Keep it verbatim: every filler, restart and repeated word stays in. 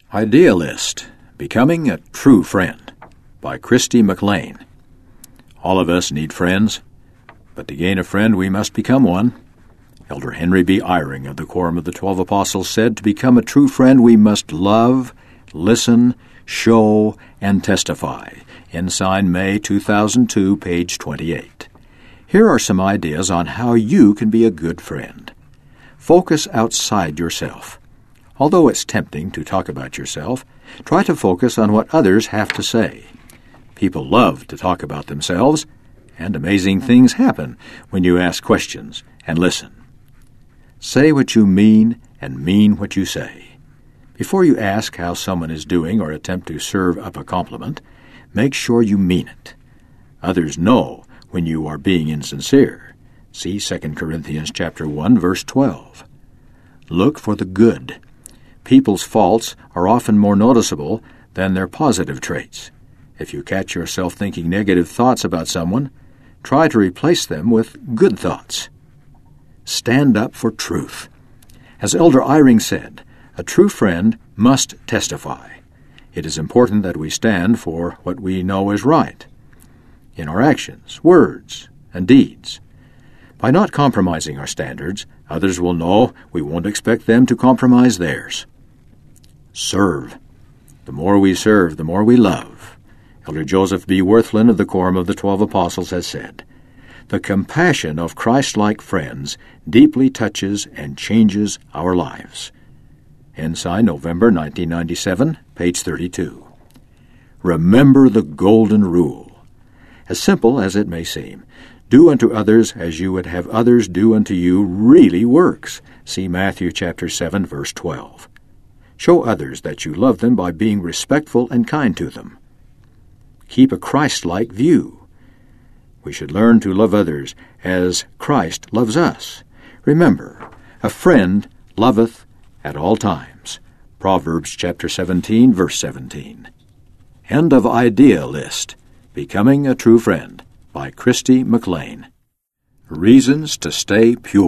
Idealist, Becoming a True Friend by Christy McLean. All of us need friends, but to gain a friend we must become one. Elder Henry B. Eyring of the Quorum of the Twelve Apostles said, to become a true friend we must love, listen, show, and testify. Ensign, May two thousand two, page twenty-eight. Here are some ideas on how you can be a good friend. Focus outside yourself. Although it's tempting to talk about yourself, try to focus on what others have to say. People love to talk about themselves, and amazing things happen when you ask questions and listen. Say what you mean and mean what you say. Before you ask how someone is doing or attempt to serve up a compliment, make sure you mean it. Others know when you are being insincere. See Second Corinthians chapter one, verse twelve. Look for the good. People's faults are often more noticeable than their positive traits. If you catch yourself thinking negative thoughts about someone, try to replace them with good thoughts. Stand up for truth. As Elder Eyring said, a true friend must testify. It is important that we stand for what we know is right in our actions, words, and deeds. By not compromising our standards, others will know we won't expect them to compromise theirs. Serve. The more we serve, the more we love. Elder Joseph B. Wirthlin of the Quorum of the Twelve Apostles has said, the compassion of Christ-like friends deeply touches and changes our lives. Ensign, November nineteen ninety-seven, page thirty-two. Remember the golden rule. As simple as it may seem, do unto others as you would have others do unto you really works. See Matthew chapter seven, verse twelve. Show others that you love them by being respectful and kind to them. Keep a Christ-like view. We should learn to love others as Christ loves us. Remember, a friend loveth at all times. Proverbs chapter seventeen, verse seventeen. End of Idealist, Becoming a True Friend by Christy McLean. Reasons to Stay Pure.